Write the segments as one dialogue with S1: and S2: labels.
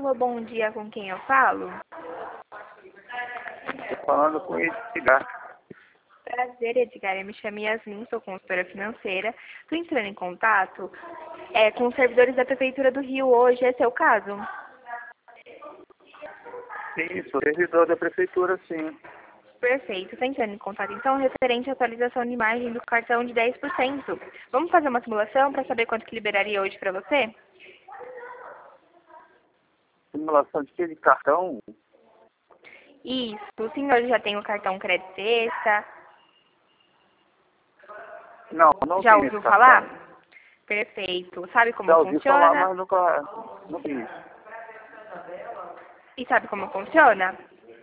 S1: Alô, bom dia, com quem eu falo?
S2: Estou falando com Edgar.
S1: Prazer, Edgar. Eu me chamo Yasmin, sou consultora financeira. Estou entrando em contato com os servidores da Prefeitura do Rio hoje. Esse é o caso?
S2: Sim, sou servidor da prefeitura, sim.
S1: Perfeito. Estou entrando em contato, então, referente à atualização de imagem do cartão de 10%. Vamos fazer uma simulação para saber quanto que liberaria hoje para você?
S2: Simulação de quê? De cartão?
S1: Isso. O senhor já tem o cartão Crédito Sexta?
S2: Não
S1: Já
S2: tenho
S1: ouviu
S2: esse
S1: falar?
S2: cartão.
S1: Perfeito. Sabe como
S2: Já ouvi falar,
S1: funciona?
S2: mas nunca não fiz.
S1: E sabe como funciona?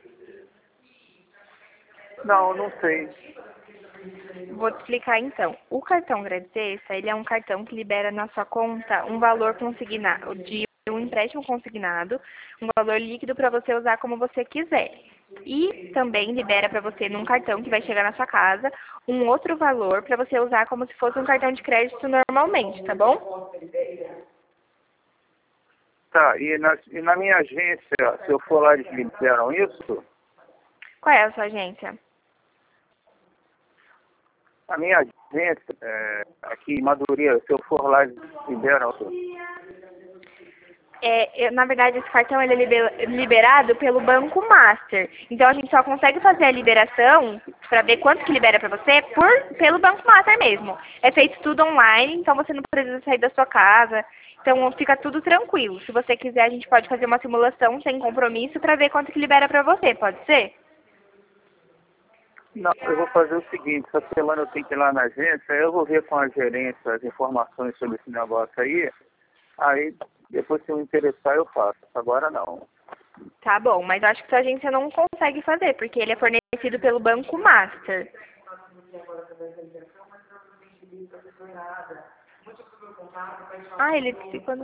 S2: Não sei.
S1: Vou te explicar então. O cartão Gradesca, ele é um cartão que libera na sua conta um valor consignado, de um empréstimo consignado, um valor líquido para você usar como você quiser. E também libera para você, num cartão que vai chegar na sua casa, um outro valor para você usar como se fosse um cartão de crédito normalmente, tá bom?
S2: Tá, e na minha agência, se eu for lá, eles liberam isso?
S1: Qual é a sua agência?
S2: A minha agência, aqui em Madureira, se eu for lá, eles liberam isso?
S1: Na verdade, esse cartão ele é liberado pelo Banco Master. Então, a gente só consegue fazer a liberação para ver quanto que libera para você pelo Banco Master mesmo. É feito tudo online, então você não precisa sair da sua casa. Então, fica tudo tranquilo. Se você quiser, a gente pode fazer uma simulação sem compromisso para ver quanto que libera para você. Pode ser?
S2: Não, eu vou fazer o seguinte, essa semana eu tenho que ir lá na agência, eu vou ver com a gerência as informações sobre esse negócio aí depois se eu me interessar eu faço, agora não.
S1: Tá bom, mas eu acho que sua agência não consegue fazer, porque ele é fornecido pelo Banco Master. Ah, ele ficou